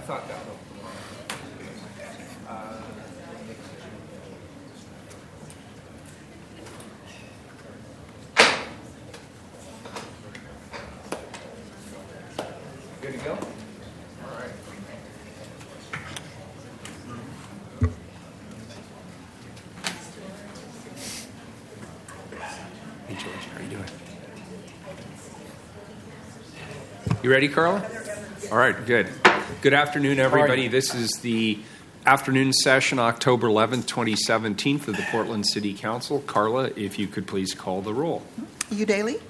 thought that was. Good to go? All right. Hey, George, how are you doing? You ready, Carla? All right, good. Good afternoon, everybody. This is the afternoon session, October 11th, 2017, of the Portland City Council. Carla, if you could please call the roll. Udaley?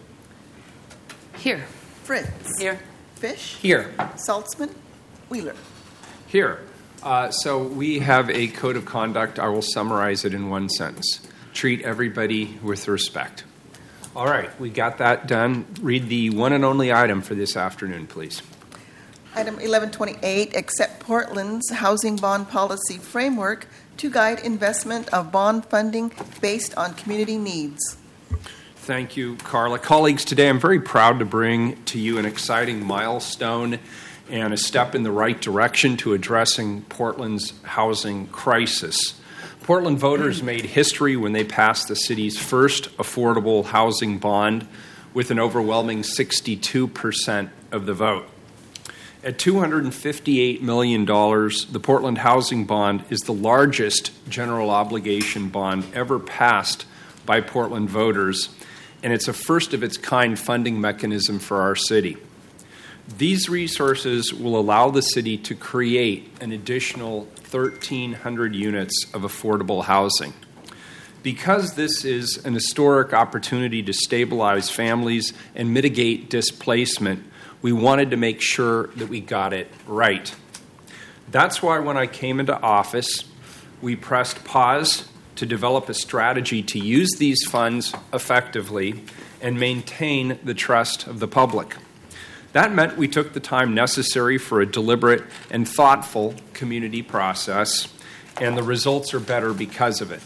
Here. Fritz? Here. Fish? Here. Saltzman? Wheeler? Here. So we have a code of conduct. I will summarize it in one sentence. Treat everybody with respect. All right, we got that done. Read the one and only item for this afternoon, please. Item 1128, accept Portland's housing bond policy framework to guide investment of bond funding based on community needs. Thank you, Carla. Colleagues, today I'm very proud to bring to you an exciting milestone and a step in the right direction to addressing Portland's housing crisis. Portland voters made history when they passed the city's first affordable housing bond with an overwhelming 62% of the vote. At $258 million, the Portland Housing Bond is the largest general obligation bond ever passed by Portland voters, and it's a first-of-its-kind funding mechanism for our city. These resources will allow the city to create an additional 1,300 units of affordable housing. Because this is an historic opportunity to stabilize families and mitigate displacement, we wanted to make sure that we got it right. That's why when I came into office, we pressed pause to develop a strategy to use these funds effectively and maintain the trust of the public. That meant we took the time necessary for a deliberate and thoughtful community process, and the results are better because of it.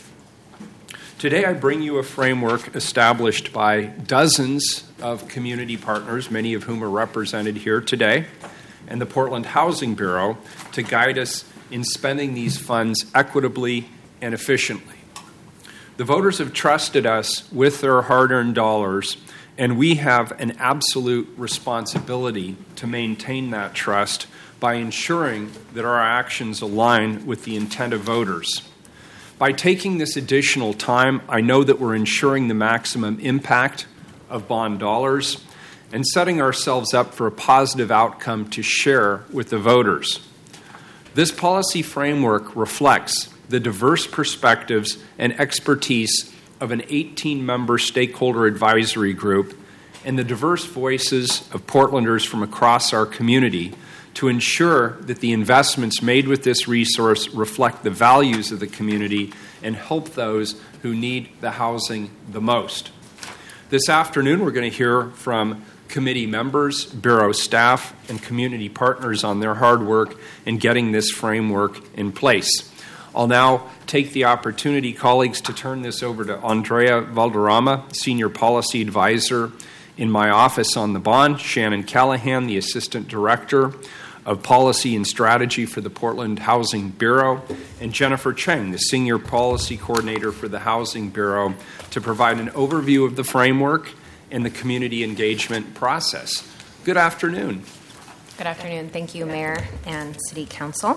Today, I bring you a framework established by dozens of community partners, many of whom are represented here today, and the Portland Housing Bureau to guide us in spending these funds equitably and efficiently. The voters have trusted us with their hard-earned dollars, and we have an absolute responsibility to maintain that trust by ensuring that our actions align with the intent of voters. By taking this additional time, I know that we're ensuring the maximum impact of bond dollars and setting ourselves up for a positive outcome to share with the voters. This policy framework reflects the diverse perspectives and expertise of an 18-member stakeholder advisory group and the diverse voices of Portlanders from across our community to ensure that the investments made with this resource reflect the values of the community and help those who need the housing the most. This afternoon, we're going to hear from committee members, Bureau staff, and community partners on their hard work in getting this framework in place. I'll now take the opportunity, colleagues, to turn this over to Andrea Valderrama, Senior Policy Advisor in my office on the bond, Shannon Callahan, the Assistant Director of Policy and Strategy for the Portland Housing Bureau, and Jennifer Cheng, the Senior Policy Coordinator for the Housing Bureau, to provide an overview of the framework and the community engagement process. Good afternoon. Good afternoon. Thank you, Mayor and City Council.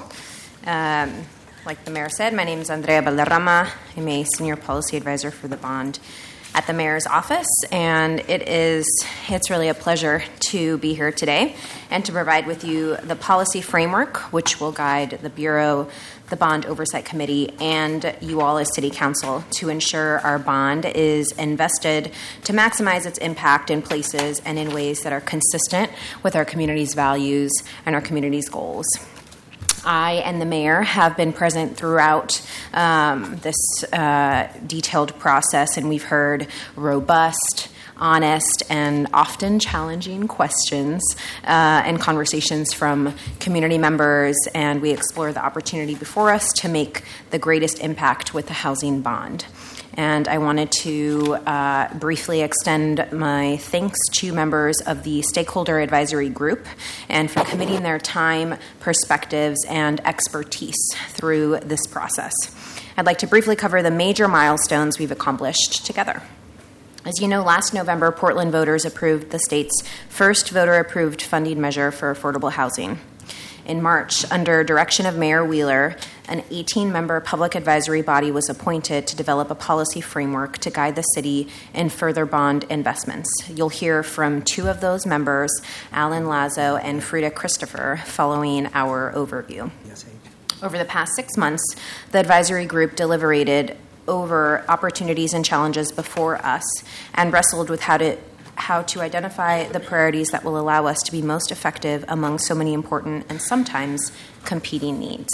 Like the Mayor said, my name is Andrea Valderrama. I'm a Senior Policy Advisor for the bond at the Mayor's office, and it's really a pleasure to be here today and to provide with you the policy framework which will guide the Bureau, the Bond Oversight Committee, and you all as City Council to ensure our bond is invested to maximize its impact in places and in ways that are consistent with our community's values and our community's goals. I and the Mayor have been present throughout this detailed process, and we've heard robust, honest, and often challenging questions and conversations from community members, and we explore the opportunity before us to make the greatest impact with the housing bond. And I wanted to briefly extend my thanks to members of the Stakeholder Advisory Group and for committing their time, perspectives, and expertise through this process. I'd like to briefly cover the major milestones we've accomplished together. As you know, last November, Portland voters approved the state's first voter-approved funding measure for affordable housing. In March, under direction of Mayor Wheeler, an 18-member public advisory body was appointed to develop a policy framework to guide the city in further bond investments. You'll hear from two of those members, Alan Lazo and Frida Christopher, following our overview. Over the past 6 months, the advisory group deliberated over opportunities and challenges before us and wrestled with how to identify the priorities that will allow us to be most effective among so many important and sometimes competing needs.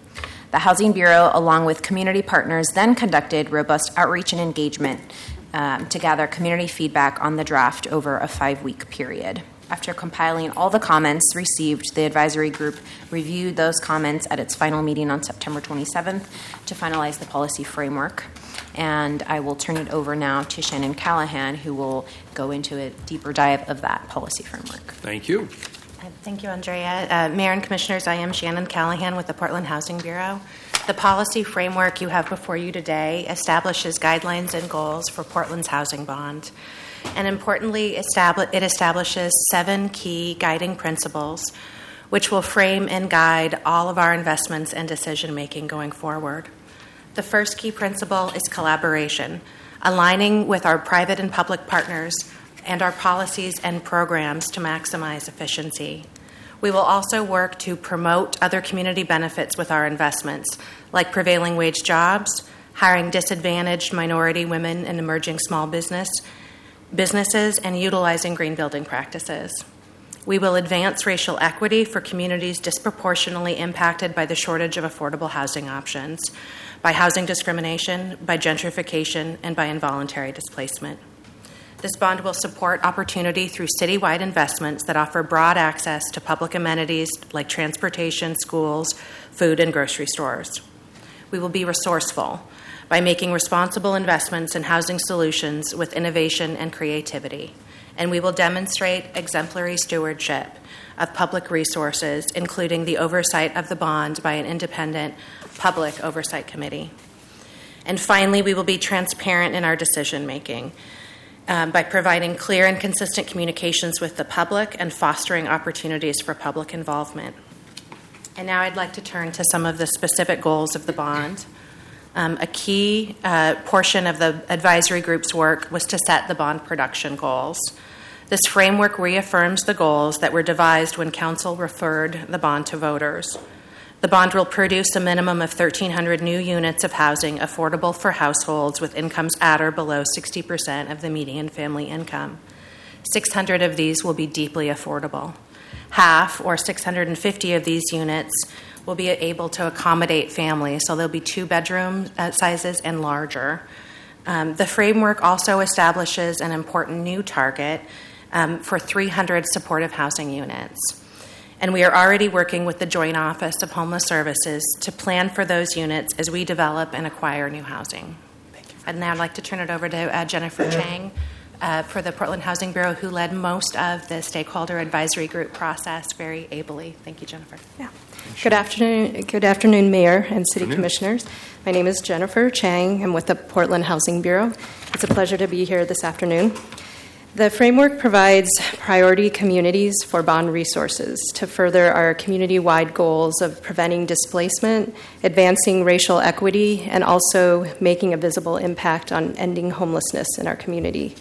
The Housing Bureau, along with community partners, then conducted robust outreach and engagement to gather community feedback on the draft over a 5-week period. After compiling all the comments received, the advisory group reviewed those comments at its final meeting on September 27th to finalize the policy framework. And I will turn it over now to Shannon Callahan, who will go into a deeper dive of that policy framework. Thank you. Thank you, Andrea. Mayor and Commissioners, I am Shannon Callahan with the Portland Housing Bureau. The policy framework you have before you today establishes guidelines and goals for Portland's housing bond. And importantly, it establishes 7 key guiding principles which will frame and guide all of our investments and decision-making going forward. The first key principle is collaboration, aligning with our private and public partners and our policies and programs to maximize efficiency. We will also work to promote other community benefits with our investments, like prevailing wage jobs, hiring disadvantaged minority women and emerging small businesses, and utilizing green building practices. We will advance racial equity for communities disproportionately impacted by the shortage of affordable housing options, by housing discrimination, by gentrification, and by involuntary displacement. This bond will support opportunity through citywide investments that offer broad access to public amenities like transportation, schools, food, and grocery stores. We will be resourceful by making responsible investments in housing solutions with innovation and creativity. And we will demonstrate exemplary stewardship of public resources, including the oversight of the bond by an independent public oversight committee. And finally, we will be transparent in our decision-making by providing clear and consistent communications with the public and fostering opportunities for public involvement. And now I'd like to turn to some of the specific goals of the bond. A key portion of the advisory group's work was to set the bond production goals. This framework reaffirms the goals that were devised when Council referred the bond to voters. The bond will produce a minimum of 1,300 new units of housing affordable for households with incomes at or below 60% of the median family income. 600 of these will be deeply affordable. Half, or 650 of these units, will be able to accommodate families, so there'll be 2-bedroom sizes and larger. The framework also establishes an important new target for 300 supportive housing units. And we are already working with the Joint Office of Homeless Services to plan for those units as we develop and acquire new housing. I'd now like to turn it over to Jennifer Chang for the Portland Housing Bureau, who led most of the stakeholder advisory group process very ably. Thank you, Jennifer. Yeah. Good afternoon, Mayor and City Commissioners. My name is Jennifer Chang. I'm with the Portland Housing Bureau. It's a pleasure to be here this afternoon. The framework provides priority communities for bond resources to further our community-wide goals of preventing displacement, advancing racial equity, and also making a visible impact on ending homelessness in our community.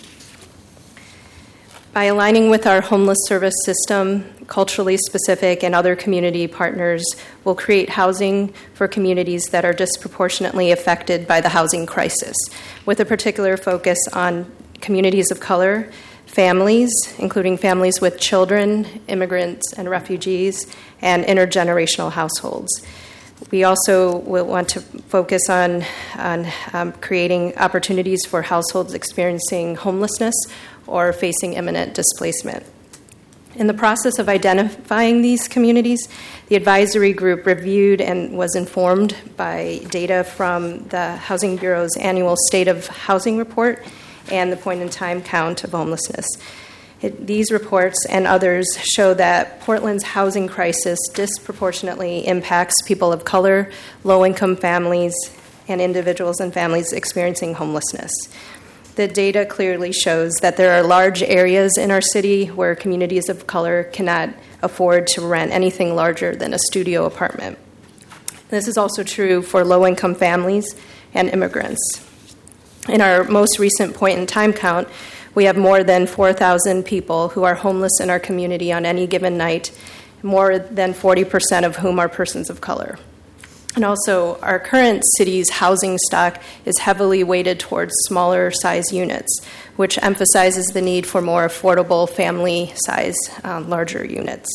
By aligning with our homeless service system, culturally specific, and other community partners, we'll create housing for communities that are disproportionately affected by the housing crisis, with a particular focus on communities of color, families, including families with children, immigrants, and refugees, and intergenerational households. We also will want to focus on creating opportunities for households experiencing homelessness or facing imminent displacement. In the process of identifying these communities, the advisory group reviewed and was informed by data from the Housing Bureau's annual State of Housing Report and the point-in-time count of homelessness. These reports and others show that Portland's housing crisis disproportionately impacts people of color, low-income families, and individuals and families experiencing homelessness. The data clearly shows that there are large areas in our city where communities of color cannot afford to rent anything larger than a studio apartment. This is also true for low-income families and immigrants. In our most recent point-in-time count, we have more than 4,000 people who are homeless in our community on any given night, more than 40% of whom are persons of color. And also, our current city's housing stock is heavily weighted towards smaller size units, which emphasizes the need for more affordable family size, larger units.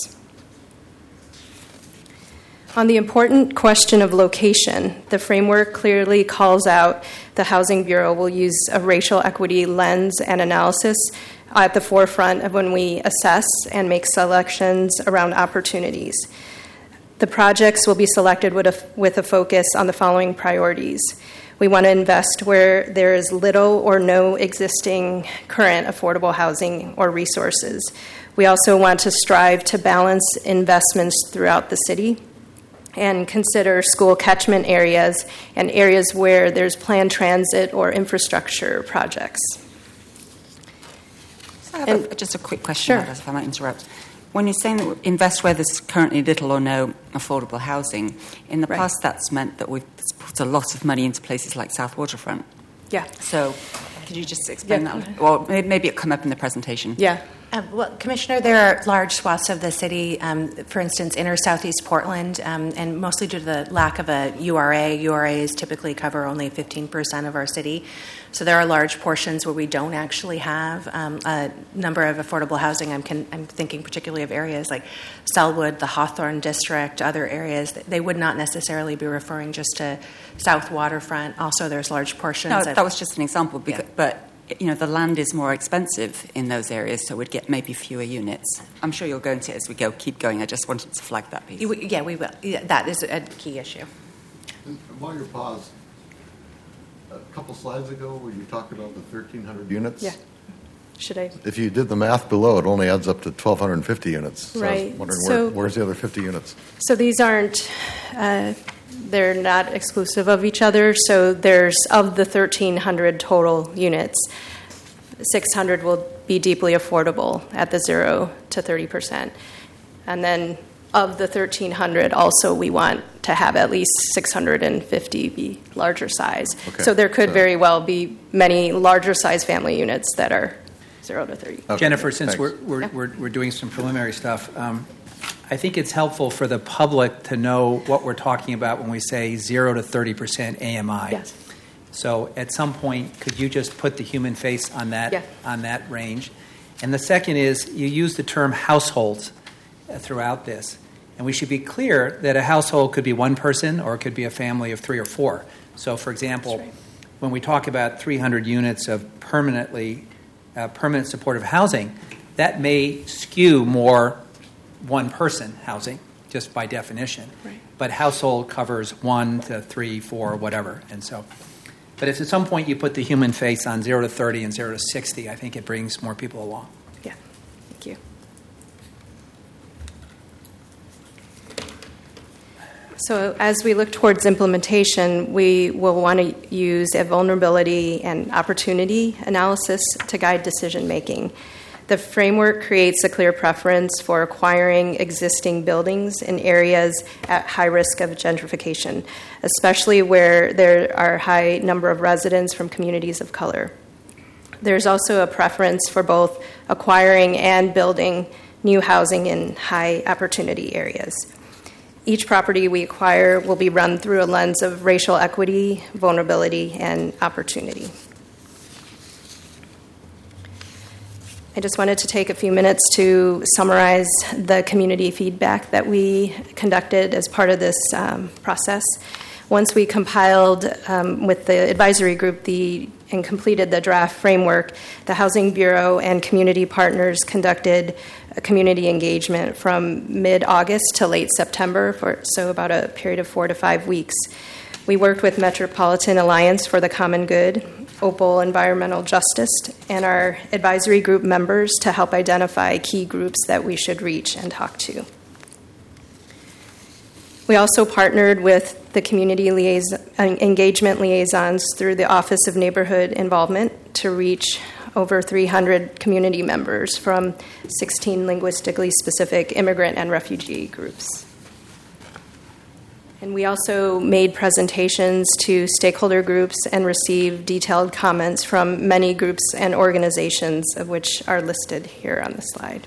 On the important question of location, the framework clearly calls out the Housing Bureau will use a racial equity lens and analysis at the forefront of when we assess and make selections around opportunities. The projects will be selected with a focus on the following priorities. We want to invest where there is little or no existing current affordable housing or resources. We also want to strive to balance investments throughout the city and consider school catchment areas and areas where there's planned transit or infrastructure projects. So I have just a quick question, Sure. if I might interrupt. When you're saying that invest where there's currently little or no affordable housing, in the Right. past that's meant that we've put a lot of money into places like South Waterfront. Yeah. So could you just explain Yeah, that? Well, maybe it'll come up in the presentation. Yeah. Well, Commissioner, there are large swaths of the city, for instance, inner southeast Portland, and mostly due to the lack of a URA. URAs typically cover only 15% of our city. So there are large portions where we don't actually have a number of affordable housing. I'm thinking particularly of areas like Selwood, the Hawthorne District, other areas. They would not necessarily be referring just to South Waterfront. Also, there's large portions. No, that was just an example, but the land is more expensive in those areas, so we'd get maybe fewer units. I'm sure you'll go into it as we keep going. I just wanted to flag that piece. Yeah, we will. Yeah, that is a key issue. And while you're paused, a couple slides ago where you talked about the 1,300 units. Yeah. Should I? If you did the math below, it only adds up to 1,250 units. So I Right. was wondering So- where's the other 50 units? So these aren't, they're not exclusive of each other. So there's, of the 1,300 total units, 600 will be deeply affordable at the 0 to 30%. And then of the 1,300, also we want to have at least 650 be larger size. Okay. So there could very well be many larger size family units that are 0 to 30. Okay, Jennifer, since thanks. we're doing some preliminary stuff, I think it's helpful for the public to know what we're talking about when we say 0 to 30% AMI. Yes. So at some point, could you just put the human face on that Yeah. on that range? And the second is you use the term households throughout this. And we should be clear that a household could be one person or it could be a family of 3 or 4. So, for example, That's right. when we talk about 300 units of permanent supportive housing, that may skew more one-person housing, just by definition. Right. But household covers 1 to 3, 4, whatever. And so, but if at some point you put the human face on 0 to 30 and 0 to 60, I think it brings more people along. Yeah. Thank you. So as we look towards implementation, we will want to use a vulnerability and opportunity analysis to guide decision-making. The framework creates a clear preference for acquiring existing buildings in areas at high risk of gentrification, especially where there are a high number of residents from communities of color. There's also a preference for both acquiring and building new housing in high opportunity areas. Each property we acquire will be run through a lens of racial equity, vulnerability, and opportunity. I just wanted to take a few minutes to summarize the community feedback that we conducted as part of this process. Once we compiled with the advisory group the and completed the draft framework, the Housing Bureau and community partners conducted a community engagement from mid-August to late September, so about a period of 4 to 5 weeks. We worked with Metropolitan Alliance for the Common Good, Opal Environmental Justice, and our advisory group members to help identify key groups that we should reach and talk to. We also partnered with the community engagement liaisons through the Office of Neighborhood Involvement to reach over 300 community members from 16 linguistically specific immigrant and refugee groups. And we also made presentations to stakeholder groups and received detailed comments from many groups and organizations, of which are listed here on the slide.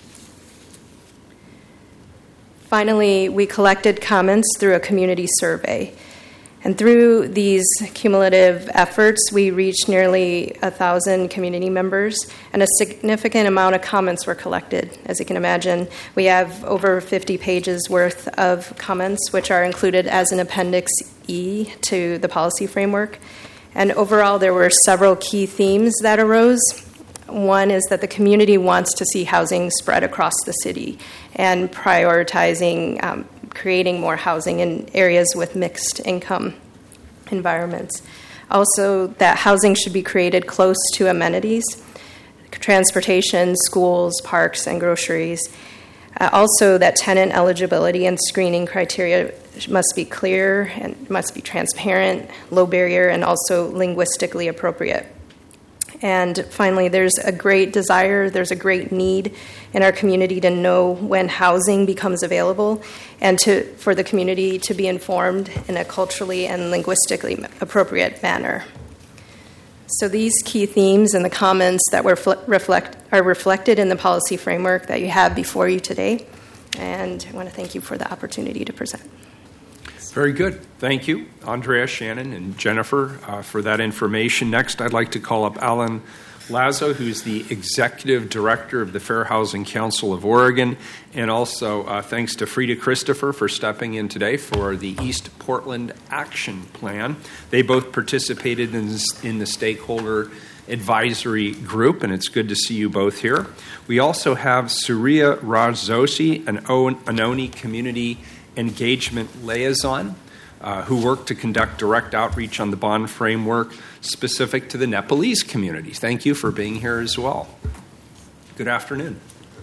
Finally, we collected comments through a community survey. And through these cumulative efforts, we reached nearly 1,000 community members, and a significant amount of comments were collected. As you can imagine, we have over 50 pages worth of comments, which are included as an Appendix E to the policy framework. And overall, there were several key themes that arose. One is that the community wants to see housing spread across the city and prioritizing creating more housing in areas with mixed income environments. Also, that housing should be created close to amenities, transportation, schools, parks, and groceries. Also, that tenant eligibility and screening criteria must be clear and must be transparent, low barrier, and also linguistically appropriate. And finally, there's a great desire, there's a great need in our community to know when housing becomes available and for the community to be informed in a culturally and linguistically appropriate manner. So these key themes and the comments that are reflected in the policy framework that you have before you today. And I want to thank you for the opportunity to present. Very good. Thank you, Andrea, Shannon, and Jennifer, for that information. Next, I'd like to call up Alan Lazo, who's the Executive Director of the Fair Housing Council of Oregon, and also thanks to Frida Christopher for stepping in today for the East Portland Action Plan. They both participated in the stakeholder advisory group, and it's good to see you both here. We also have Surya Rajzoshi, an Ohnone Community Engagement Liaison, who work to conduct direct outreach on the bond framework specific to the Nepalese community. Thank you for being here as well. Good afternoon.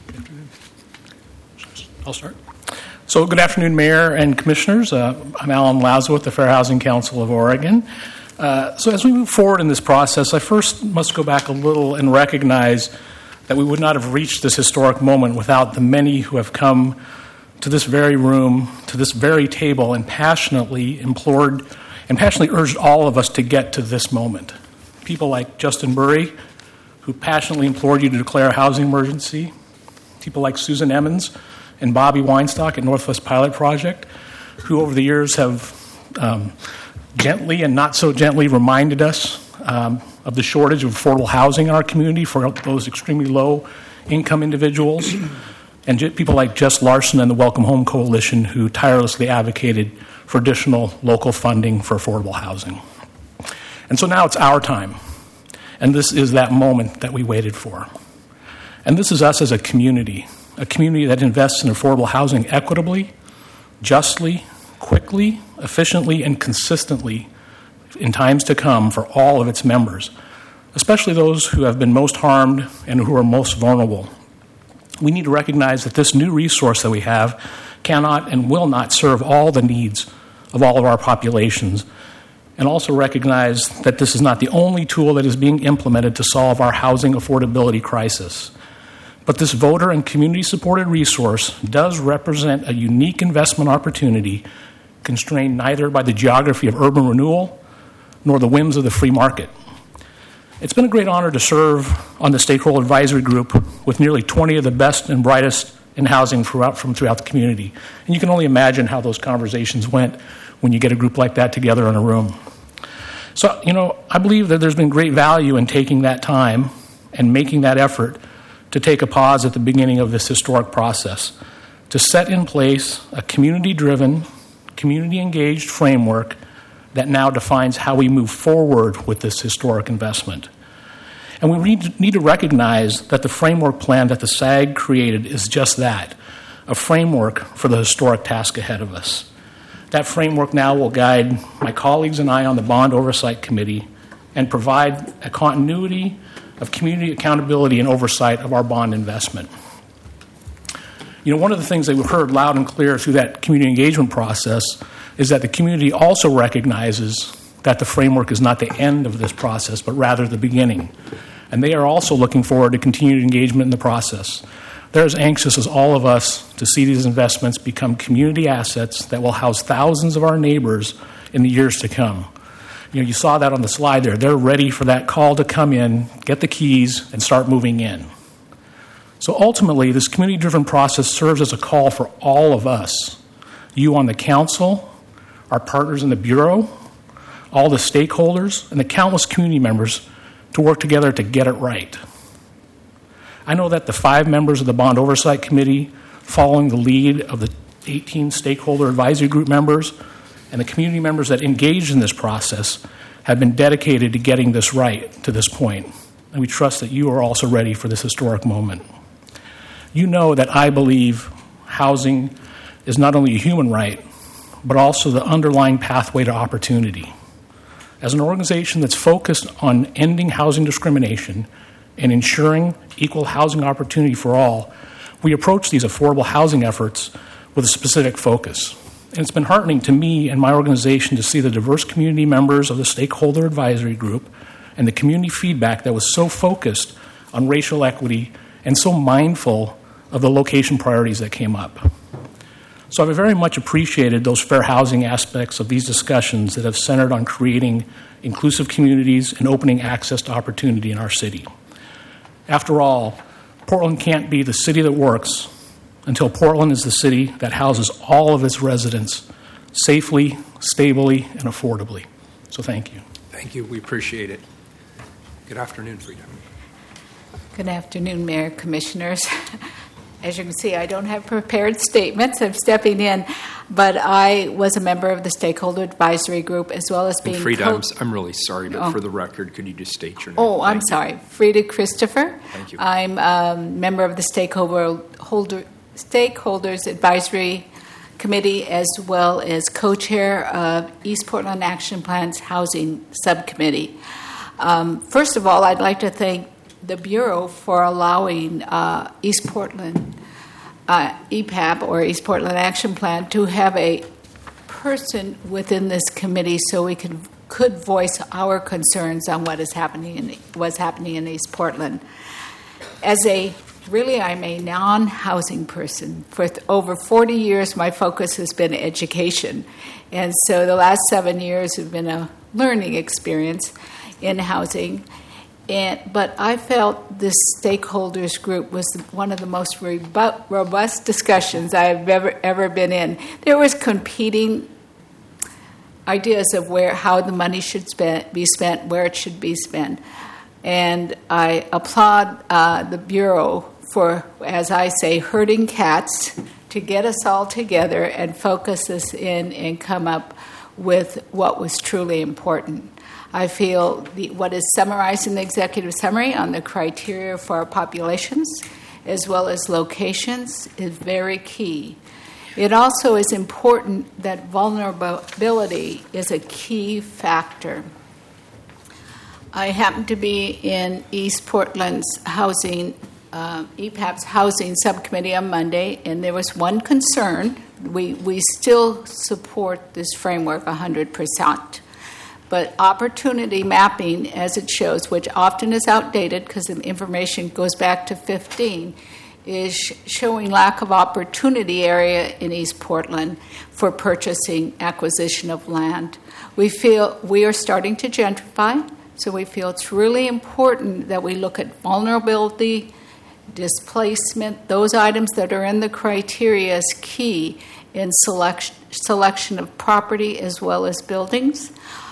I'll start. So good afternoon, Mayor and Commissioners. I'm Alan Lazo with the Fair Housing Council of Oregon. So as we move forward in this process, I first must go back a little and recognize that we would not have reached this historic moment without the many who have come to this very room, to this very table, and passionately urged all of us to get to this moment. People like Justin Burry, who passionately implored you to declare a housing emergency. People like Susan Emmons and Bobby Weinstock at Northwest Pilot Project, who over the years have gently and not so gently reminded us of the shortage of affordable housing in our community for those extremely low-income individuals. And people like Jess Larson and the Welcome Home Coalition, who tirelessly advocated for additional local funding for affordable housing. And so now it's our time. And this is that moment that we waited for. And this is us as a community that invests in affordable housing equitably, justly, quickly, efficiently, and consistently in times to come for all of its members, especially those who have been most harmed and who are most vulnerable. We need to recognize that this new resource that we have cannot and will not serve all the needs of all of our populations, and also recognize that this is not the only tool that is being implemented to solve our housing affordability crisis. But this voter and community-supported resource does represent a unique investment opportunity constrained neither by the geography of urban renewal nor the whims of the free market. It's been a great honor to serve on the Stakeholder Advisory Group with nearly 20 of the best and brightest in housing throughout the community. And you can only imagine how those conversations went when you get a group like that together in a room. So, I believe that there's been great value in taking that time and making that effort to take a pause at the beginning of this historic process, to set in place a community-driven, community-engaged framework that now defines how we move forward with this historic investment. And we need to recognize that the framework plan that the SAG created is just that, a framework for the historic task ahead of us. That framework now will guide my colleagues and I on the Bond Oversight Committee and provide a continuity of community accountability and oversight of our bond investment. One of the things that we've heard loud and clear through that community engagement process is that the community also recognizes that the framework is not the end of this process, but rather the beginning. And they are also looking forward to continued engagement in the process. They're as anxious as all of us to see these investments become community assets that will house thousands of our neighbors in the years to come. You saw that on the slide there. They're ready for that call to come in, get the keys, and start moving in. So ultimately, this community-driven process serves as a call for all of us, you on the council, our partners in the Bureau, all the stakeholders, and the countless community members to work together to get it right. I know that the 5 members of the Bond Oversight Committee, following the lead of the 18 stakeholder advisory group members and the community members that engaged in this process, have been dedicated to getting this right to this point. And we trust that you are also ready for this historic moment. You know that I believe housing is not only a human right, but also the underlying pathway to opportunity. As an organization that's focused on ending housing discrimination and ensuring equal housing opportunity for all, we approach these affordable housing efforts with a specific focus. And it's been heartening to me and my organization to see the diverse community members of the Stakeholder Advisory Group and the community feedback that was so focused on racial equity and so mindful of the location priorities that came up. So I've very much appreciated those fair housing aspects of these discussions that have centered on creating inclusive communities and opening access to opportunity in our city. After all, Portland can't be the city that works until Portland is the city that houses all of its residents safely, stably, and affordably. So thank you. Thank you. We appreciate it. Good afternoon, Frida. Good afternoon, Mayor, Commissioners. As you can see, I don't have prepared statements. I'm stepping in, but I was a member of the Stakeholder Advisory Group as well as being... And Frida, I'm really sorry, but for the record, could you just state your name? Oh, I'm sorry. Frida Christopher. Thank you. I'm a member of the Stakeholders Advisory Committee as well as co-chair of East Portland Action Plan's Housing Subcommittee. First of all, I'd like to thank the Bureau for allowing East Portland EPAP or East Portland Action Plan to have a person within this committee so we could voice our concerns on what's happening in East Portland. I'm a non-housing person. For over 40 years, my focus has been education. And so the last 7 years have been a learning experience in housing. But I felt this stakeholders group was one of the most robust discussions I've ever been in. There was competing ideas of how the money should be spent, where it should be spent. And I applaud the Bureau for, as I say, herding cats to get us all together and focus us in and come up with what was truly important. I feel what is summarized in the executive summary on the criteria for our populations as well as locations is very key. It also is important that vulnerability is a key factor. I happen to be in East Portland's EPAP's housing subcommittee on Monday, and there was one concern. We still support this framework 100%. But opportunity mapping, as it shows, which often is outdated because the information goes back to 2015, is showing lack of opportunity area in East Portland for purchasing acquisition of land. We feel we are starting to gentrify, so we feel it's really important that we look at vulnerability, displacement, those items that are in the criteria is key in selection of property as well as buildings.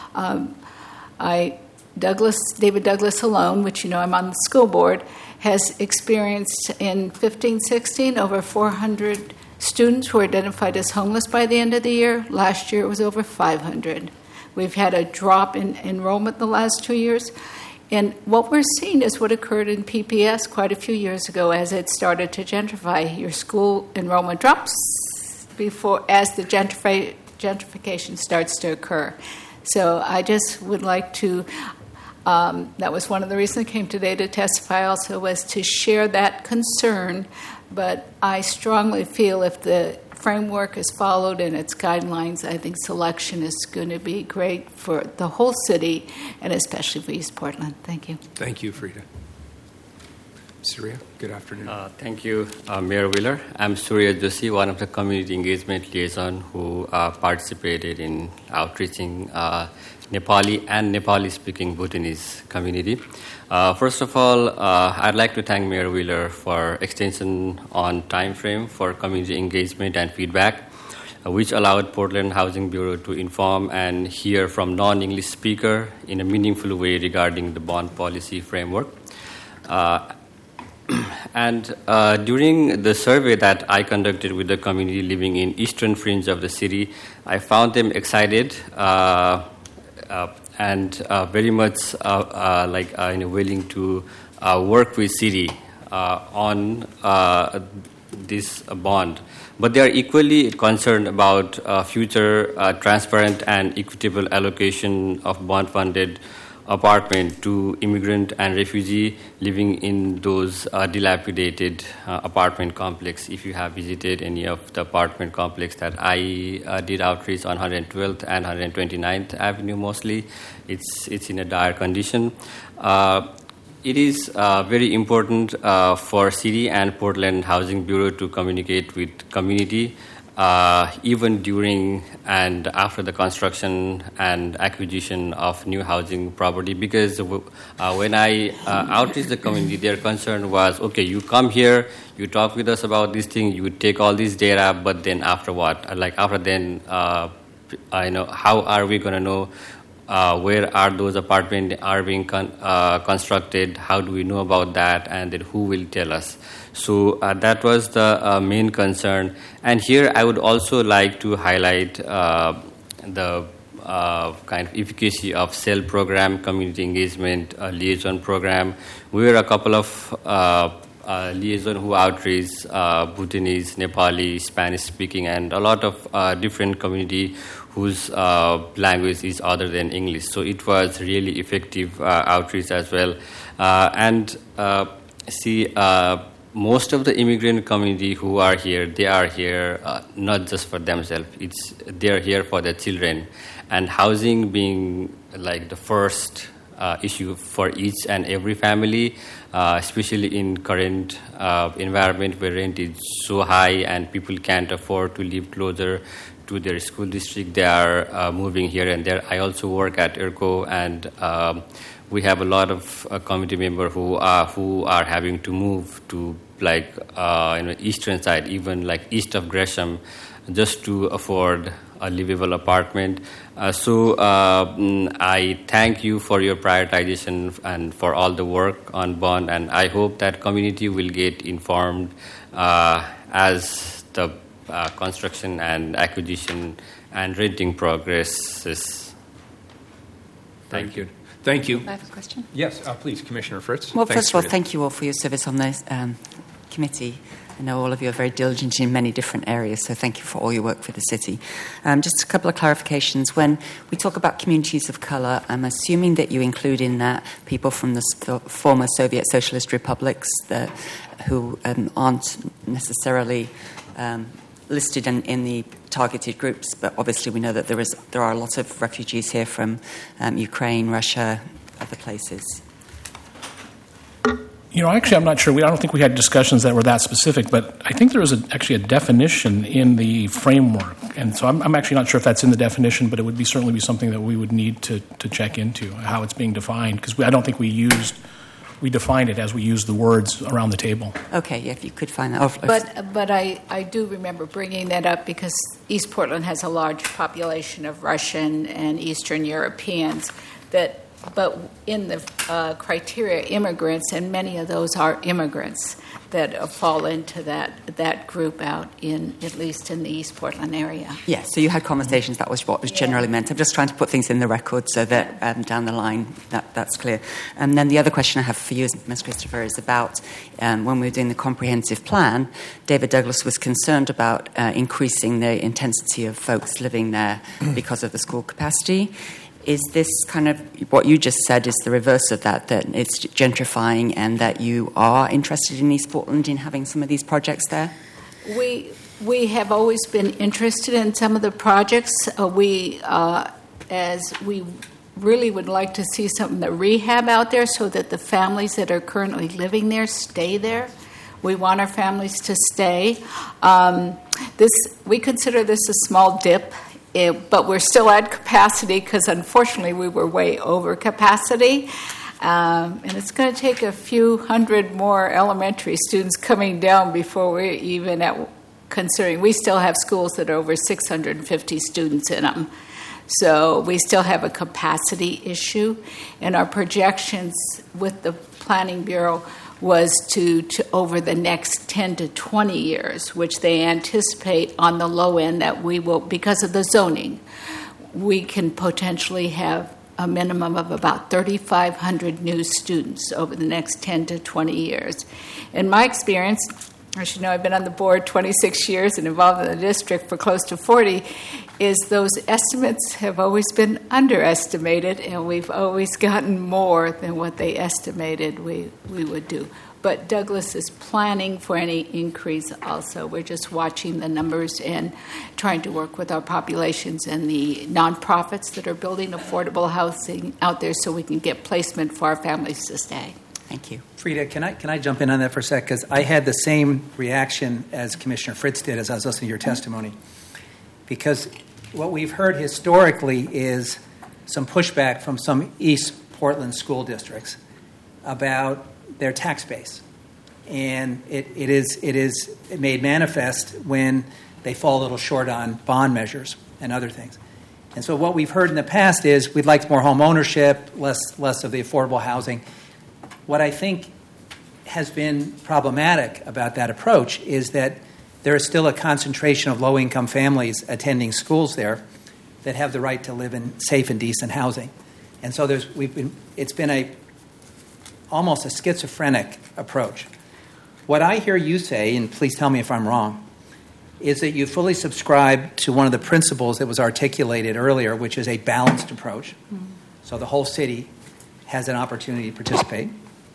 David Douglas alone, which I'm on the school board, has experienced in 15-16 over 400 students who were identified as homeless by the end of the year. Last year it was over 500. We've had a drop in enrollment the last 2 years. And what we're seeing is what occurred in PPS quite a few years ago as it started to gentrify. Your school enrollment drops as the gentrification starts to occur. So I just would like to, that was one of the reasons I came today to testify also, was to share that concern. But I strongly feel if the framework is followed in its guidelines, I think selection is going to be great for the whole city and especially for East Portland. Thank you. Thank you, Frida. Surya, good afternoon. Thank you, Mayor Wheeler. I'm Surya Joshi, one of the community engagement liaison who participated in outreaching Nepali and Nepali-speaking Bhutanese community. First of all, I'd like to thank Mayor Wheeler for extension on time frame for community engagement and feedback, which allowed Portland Housing Bureau to inform and hear from non-English speaker in a meaningful way regarding the bond policy framework. And during the survey that I conducted with the community living in eastern fringe of the city, I found them excited and very much willing to work with city on this bond. But they are equally concerned about future transparent and equitable allocation of bond-funded apartment to immigrant and refugee living in those dilapidated apartment complex. If you have visited any of the apartment complex that I did outreach on 112th and 129th Avenue mostly, it's in a dire condition. It is very important for City and Portland Housing Bureau to communicate with community even during and after the construction and acquisition of new housing property, because when I outreach the community, their concern was, okay, you come here, you talk with us about this thing, you take all this data, but then after what? Like after then, how are we going to know where are those apartments are being constructed? How do we know about that? And then who will tell us? So that was the main concern. And here I would also like to highlight the kind of efficacy of CEL program, community engagement liaison program. We were a couple of liaison who outreach Bhutanese, Nepali, Spanish-speaking, and a lot of different community whose language is other than English. So it was really effective outreach as well. Most of the immigrant community who are here, they are here not just for themselves. They are here for their children. And housing being like the first issue for each and every family, especially in current environment where rent is so high and people can't afford to live closer to their school district, they are moving here and there. I also work at ERCO, and we have a lot of community members who are having to move to eastern side, even like east of Gresham, just to afford a livable apartment. So I thank you for your prioritization and for all the work on bond, and I hope that community will get informed as the construction and acquisition and renting progresses. Thank you. Thank you. I have a question. Yes, please, Commissioner Fritz. Well, Thanks first of all, thank you all for your service on this committee. I know all of you are very diligent in many different areas, so thank you for all your work for the city. Just a couple of clarifications. When we talk about communities of colour, I'm assuming that you include in that people from the former Soviet Socialist republics who aren't necessarily listed in the targeted groups, but obviously we know that there are lots of refugees here from Ukraine, Russia, other places. Actually, I'm not sure. I don't think we had discussions that were that specific, but I think there is actually a definition in the framework. And so I'm actually not sure if that's in the definition, but it would certainly be something that we would need to check into, how it's being defined, because I don't think we defined it as we used the words around the table. Okay, yeah, if you could find that. But I do remember bringing that up because East Portland has a large population of Russian and Eastern Europeans that but in the criteria, immigrants, and many of those are immigrants that fall into that group out in, at least in the East Portland area. Yes, so you had conversations, that was what was generally meant. I'm just trying to put things in the record so that down the line that's clear. And then the other question I have for you, Ms. Christopher, is about when we were doing the comprehensive plan, David Douglas was concerned about increasing the intensity of folks living there because of the school capacity. Is this kind of what you just said is the reverse of that it's gentrifying and that you are interested in East Portland in having some of these projects there? We have always been interested in some of the projects. As we really would like to see some of the rehab out there so that the families that are currently living there stay there. We want our families to stay. We consider this a small dip. But we're still at capacity because, unfortunately, we were way over capacity. And it's going to take a few hundred more elementary students coming down before we're even considering. We still have schools that are over 650 students in them. So we still have a capacity issue. And our projections with the Planning Bureau was to over the next 10 to 20 years, which they anticipate on the low end that we will, because of the zoning, we can potentially have a minimum of about 3,500 new students over the next 10 to 20 years. In my experience, as you know, I've been on the board 26 years and involved in the district for close to 40, is those estimates have always been underestimated, and we've always gotten more than what they estimated we would do. But Douglas is planning for any increase also. We're just watching the numbers and trying to work with our populations and the nonprofits that are building affordable housing out there so we can get placement for our families to stay. Thank you. Frida, can I jump in on that for a sec? Because I had the same reaction as Commissioner Fritz did as I was listening to your testimony. Because what we've heard historically is some pushback from some East Portland school districts about their tax base. And it is made manifest when they fall a little short on bond measures and other things. And so what we've heard in the past is we'd like more home ownership, less of the affordable housing. What I think has been problematic about that approach is that there is still a concentration of low-income families attending schools there that have the right to live in safe and decent housing. And so it's been almost a schizophrenic approach. What I hear you say, and please tell me if I'm wrong, is that you fully subscribe to one of the principles that was articulated earlier, which is a balanced approach. Mm-hmm. So the whole city has an opportunity to participate.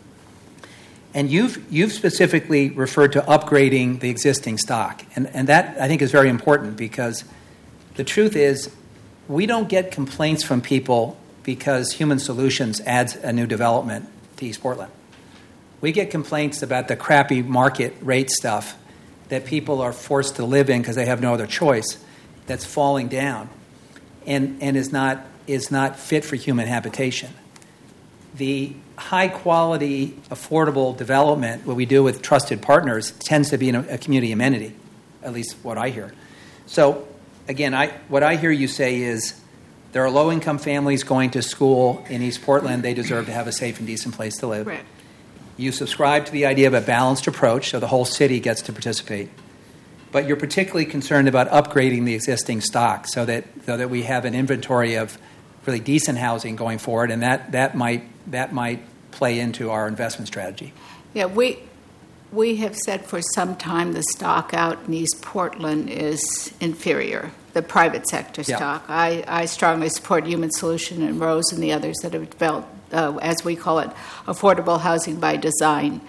And you've specifically referred to upgrading the existing stock. And that, I think, is very important because the truth is we don't get complaints from people because Human Solutions adds a new development to East Portland. We get complaints about the crappy market rate stuff that people are forced to live in because they have no other choice that's falling down and is not fit for human habitation. The high-quality, affordable development, what we do with trusted partners, tends to be a community amenity, at least what I hear. So, again, what I hear you say is there are low-income families going to school in East Portland. They deserve to have a safe and decent place to live. Right. You subscribe to the idea of a balanced approach, so the whole city gets to participate. But you're particularly concerned about upgrading the existing stock so that we have an inventory of really decent housing going forward, and that might play into our investment strategy. Yeah, we have said for some time the stock out in East Portland is inferior, the private sector stock. Yeah. I strongly support Human Solution and Rose and the others that have developed, as we call it, affordable housing by design.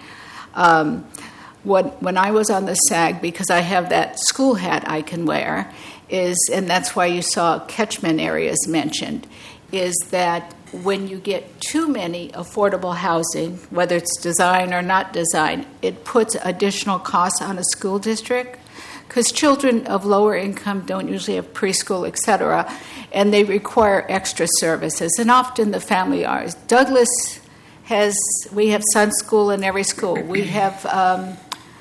When I was on the SAG, because I have that school hat I can wear, and that's why you saw catchment areas mentioned, is that when you get too many affordable housing, whether it's design or not design, it puts additional costs on a school district because children of lower income don't usually have preschool, et cetera, and they require extra services, and often the family are. Douglas we have Sun School in every school. We have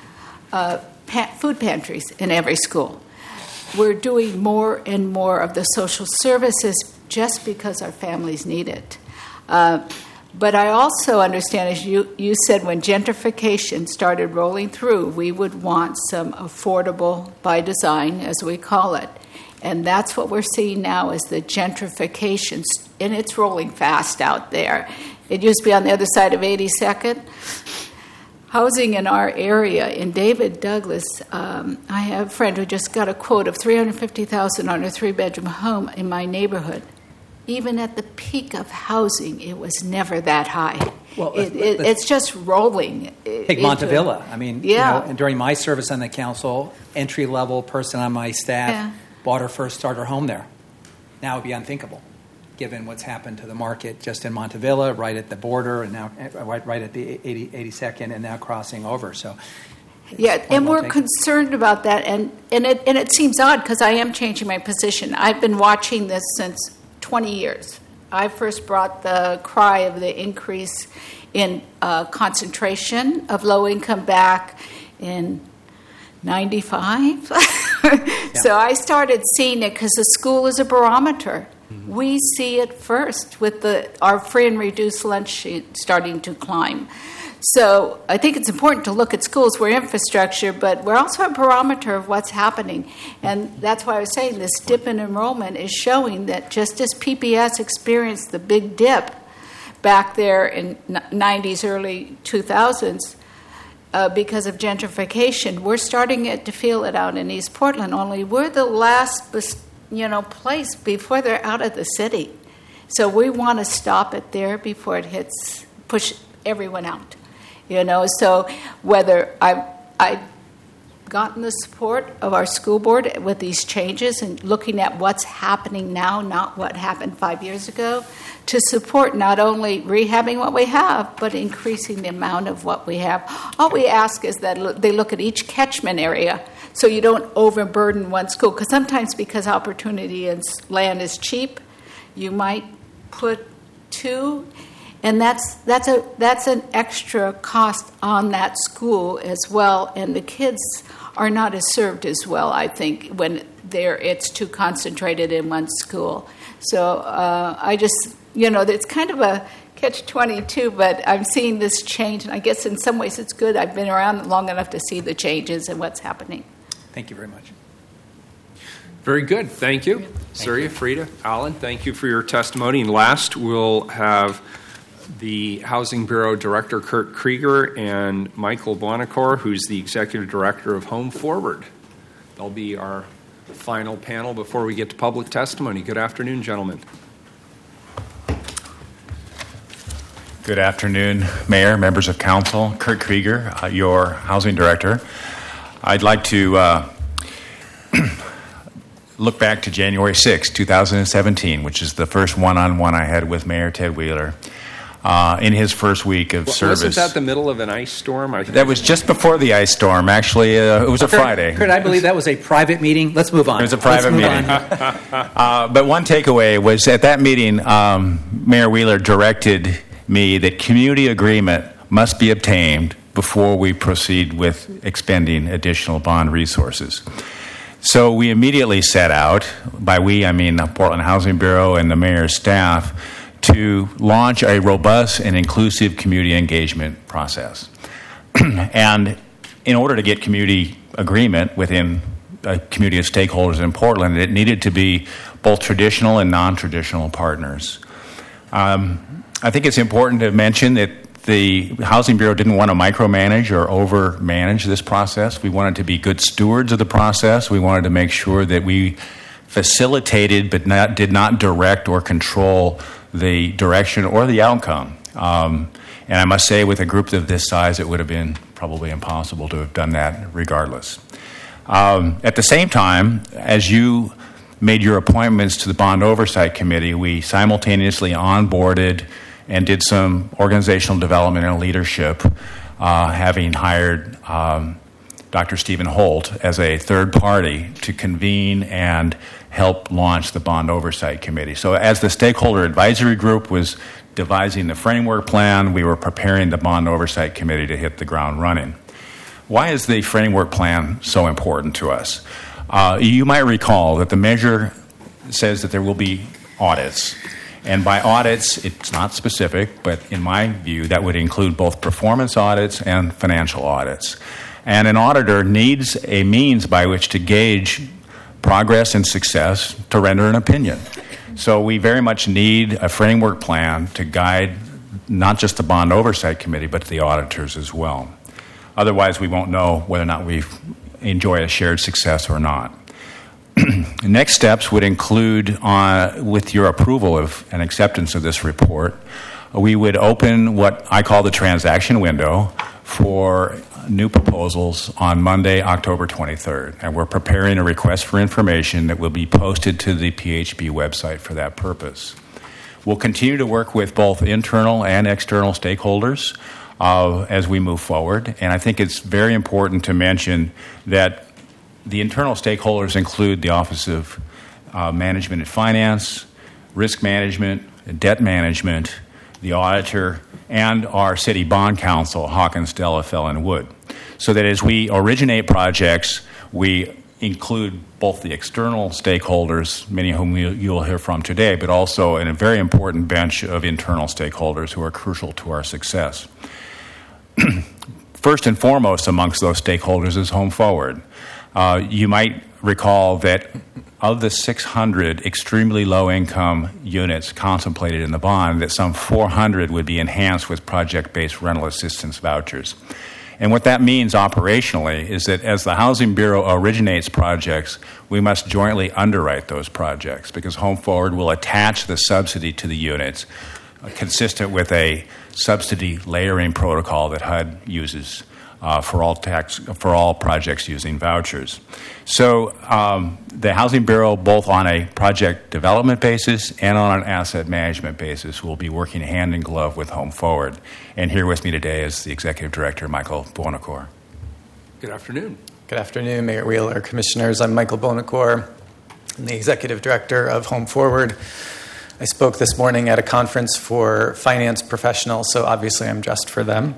food pantries in every school. We're doing more and more of the social services just because our families need it. But I also understand, as you said, when gentrification started rolling through, we would want some affordable by design, as we call it. And that's what we're seeing now is the gentrification, and it's rolling fast out there. It used to be on the other side of 82nd. Housing in our area, in David Douglas, I have a friend who just got a quote of $350,000 on a 3-bedroom home in my neighborhood. Even at the peak of housing, it was never that high. Well, it's just rolling. Take Montevilla. I mean, yeah. And during my service on the council, entry-level person on my staff bought her first starter home there. Now it would be unthinkable, given what's happened to the market just in Montevilla, right at the border, and now right at the 82nd, and now crossing over. So, yeah, and we're concerned about that, and it seems odd because I am changing my position. I've been watching this since 20 years. I first brought the cry of the increase in concentration of low income back in 95. So I started seeing it because the school is a barometer. Mm-hmm. We see it first with our free and reduced lunch starting to climb. So I think it's important to look at schools. We're infrastructure, but we're also a barometer of what's happening. And that's why I was saying this dip in enrollment is showing that just as PPS experienced the big dip back there in 90s, early 2000s, because of gentrification, we're starting to feel it out in East Portland, only we're the last place before they're out of the city. So we want to stop it there before it push everyone out. So whether I've gotten the support of our school board with these changes and looking at what's happening now, not what happened 5 years ago, to support not only rehabbing what we have, but increasing the amount of what we have. All we ask is that they look at each catchment area so you don't overburden one school. Because sometimes because opportunity and land is cheap, you might put 2. And that's an extra cost on that school as well, and the kids are not as served as well, I think, when it's too concentrated in one school. So I just, it's kind of a catch-22, but I'm seeing this change, and I guess in some ways it's good. I've been around long enough to see the changes and what's happening. Thank you very much. Very good. Thank you. Surya, Frida, Alan, thank you for your testimony. And last, we'll have the Housing Bureau Director, Kurt Krieger, and Michael Buonocore, who's the Executive Director of Home Forward. They'll be our final panel before we get to public testimony. Good afternoon, gentlemen. Good afternoon, Mayor, members of Council. Kurt Krieger, your Housing Director. I'd like to look back to January 6, 2017, which is the first one-on-one I had with Mayor Ted Wheeler. In his first week of service. Wasn't that the middle of an ice storm? That was just before the ice storm. Actually, it was a Friday. Kurt, I believe that was a private meeting. Let's move on. It was a private meeting. But one takeaway was at that meeting, Mayor Wheeler directed me that community agreement must be obtained before we proceed with expending additional bond resources. So we immediately set out, by we I mean the Portland Housing Bureau and the mayor's staff, to launch a robust and inclusive community engagement process. And in order to get community agreement within a community of stakeholders in Portland, it needed to be both traditional and non-traditional partners. I think it's important to mention that the Housing Bureau didn't want to micromanage or overmanage this process. We wanted to be good stewards of the process. We wanted to make sure that we facilitated but did not direct or control the direction or the outcome. And I must say, with a group of this size, it would have been probably impossible to have done that regardless. At the same time, as you made your appointments to the Bond Oversight Committee, we simultaneously onboarded and did some organizational development and leadership, having hired Dr. Stephen Holt as a third party to convene and help launch the Bond Oversight Committee. So as the stakeholder advisory group was devising the framework plan, we were preparing the Bond Oversight Committee to hit the ground running. Why is the framework plan so important to us? You might recall that the measure says that there will be audits. And by audits, it's not specific, but in my view, that would include both performance audits and financial audits. And an auditor needs a means by which to gauge progress and success to render an opinion. So we very much need a framework plan to guide not just the Bond Oversight Committee, but the auditors as well. Otherwise, we won't know whether or not we enjoy a shared success or not. Next steps would include, with your approval of and acceptance of this report, we would open what I call the transaction window for new proposals on Monday, October 23rd. And we're preparing a request for information that will be posted to the PHB website for that purpose. We'll continue to work with both internal and external stakeholders as we move forward. And I think it's very important to mention that the internal stakeholders include the Office of Management and Finance, Risk Management, Debt Management, the auditor, and our City Bond Counsel, Hawkins, Delafield, and Wood. So that as we originate projects, we include both the external stakeholders, many of whom you'll hear from today, but also a very important bench of internal stakeholders who are crucial to our success. First and foremost amongst those stakeholders is Home Forward. You might recall that of the 600 extremely low-income units contemplated in the bond, that some 400 would be enhanced with project-based rental assistance vouchers. And what that means operationally is that as the Housing Bureau originates projects, we must jointly underwrite those projects because Home Forward will attach the subsidy to the units consistent with a subsidy layering protocol that HUD uses for all projects using vouchers. So the Housing Bureau, both on a project development basis and on an asset management basis, will be working hand in glove with Home Forward. And here with me today is the Executive Director, Michael Bonacore. Good afternoon. Good afternoon, Mayor Wheeler, Commissioners. I'm Michael Bonacore. I'm the Executive Director of Home Forward. I spoke this morning at a conference for finance professionals, so obviously I'm dressed for them.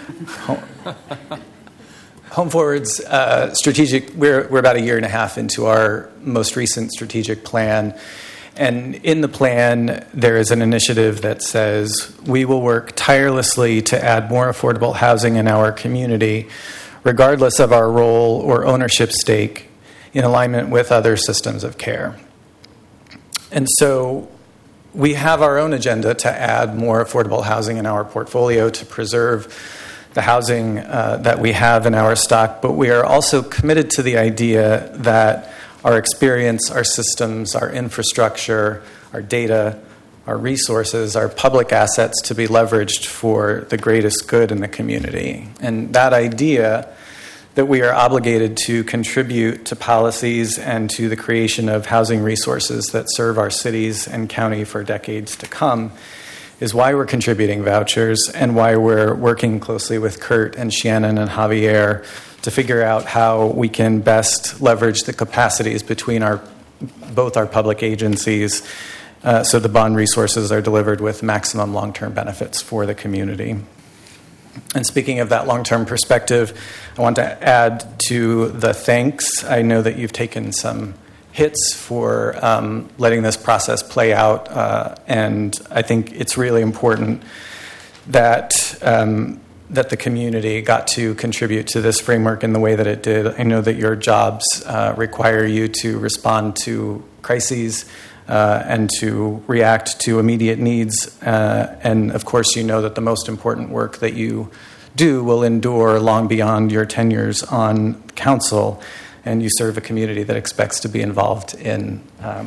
Home Forward's strategic, we're about a year and a half into our most recent strategic plan. And in the plan, there is an initiative that says we will work tirelessly to add more affordable housing in our community, regardless of our role or ownership stake, in alignment with other systems of care. And so we have our own agenda to add more affordable housing in our portfolio to preserve the housing that we have in our stock, but we are also committed to the idea that our experience, our systems, our infrastructure, our data, our resources, our public assets to be leveraged for the greatest good in the community. And that idea that we are obligated to contribute to policies and to the creation of housing resources that serve our cities and county for decades to come is why we're contributing vouchers and why we're working closely with Kurt and Shannon and Javier to figure out how we can best leverage the capacities between both our public agencies so the bond resources are delivered with maximum long-term benefits for the community. And speaking of that long-term perspective, I want to add to the thanks. I know that you've taken some hits for letting this process play out, and I think it's really important that that the community got to contribute to this framework in the way that it did. I know that your jobs require you to respond to crises and to react to immediate needs. And of course, you know that the most important work that you do will endure long beyond your tenures on council, and you serve a community that expects to be involved in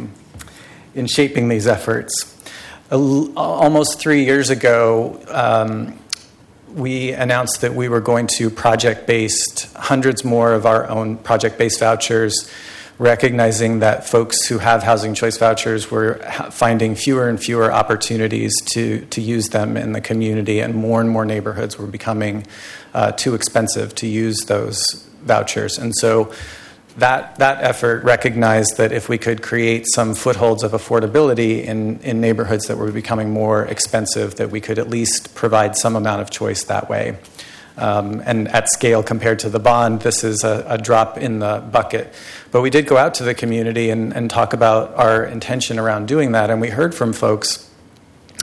shaping these efforts. Almost 3 years ago, we announced that we were going to project-based hundreds more of our own project-based vouchers, recognizing that folks who have housing choice vouchers were finding fewer and fewer opportunities to use them in the community, and more neighborhoods were becoming too expensive to use those vouchers. And so that effort recognized that if we could create some footholds of affordability in neighborhoods that were becoming more expensive, that we could at least provide some amount of choice that way. And at scale compared to the bond, this is a drop in the bucket. But we did go out to the community and talk about our intention around doing that. And we heard from folks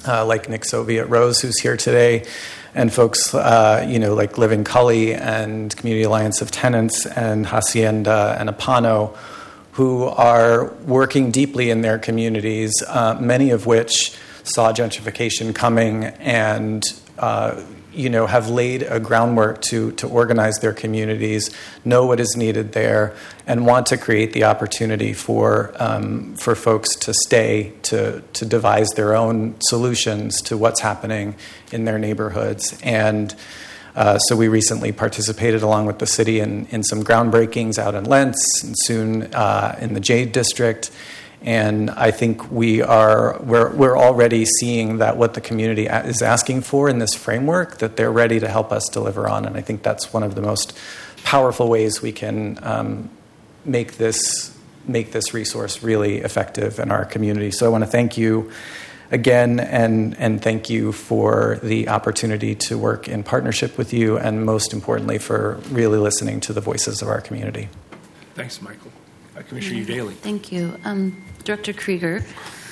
like Nick Soviet Rose, who's here today, and folks, like Living Cully and Community Alliance of Tenants and Hacienda and Apano, who are working deeply in their communities, many of which saw gentrification coming and have laid a groundwork to organize their communities, know what is needed there, and want to create the opportunity for folks to stay, to devise their own solutions to what's happening in their neighborhoods. And so we recently participated along with the city in some groundbreakings out in Lentz and soon in the Jade District. And I think we're already seeing that what the community is asking for in this framework, that they're ready to help us deliver on. And I think that's one of the most powerful ways we can make this resource really effective in our community. So I want to thank you again, and thank you for the opportunity to work in partnership with you, and most importantly, for really listening to the voices of our community. Thanks, Michael. Commissioner Daly. Thank you. Director Krieger,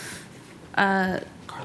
I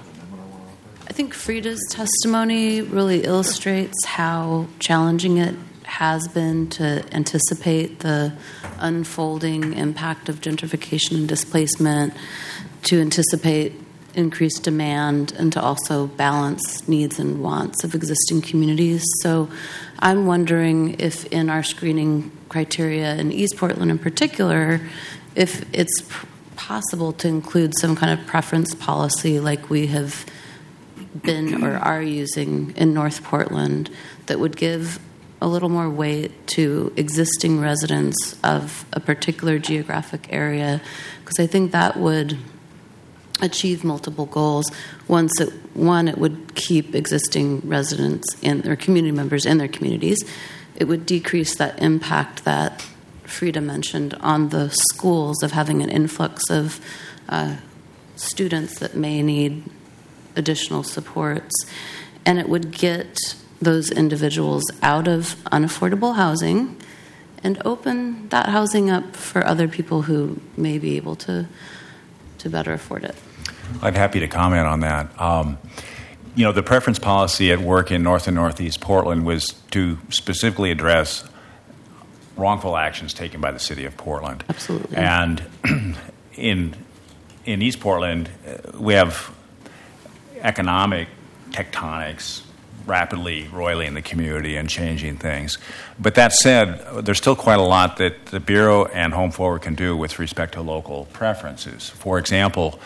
think Frida's testimony really illustrates how challenging it has been to anticipate the unfolding impact of gentrification and displacement, to anticipate increased demand, and to also balance needs and wants of existing communities. So I'm wondering if in our screening criteria in East Portland in particular, if it's possible to include some kind of preference policy like we have been or are using in North Portland that would give a little more weight to existing residents of a particular geographic area, because I think that would achieve multiple goals. It would keep existing residents and their community members in their communities. It would decrease that impact that Frida mentioned on the schools of having an influx of students that may need additional supports. And it would get those individuals out of unaffordable housing and open that housing up for other people who may be able to better afford it. I'm happy to comment on that. The preference policy at work in North and Northeast Portland was to specifically address wrongful actions taken by the city of Portland. Absolutely. And in East Portland, we have economic tectonics rapidly roiling the community and changing things. But that said, there's still quite a lot that the Bureau and Home Forward can do with respect to local preferences. For example,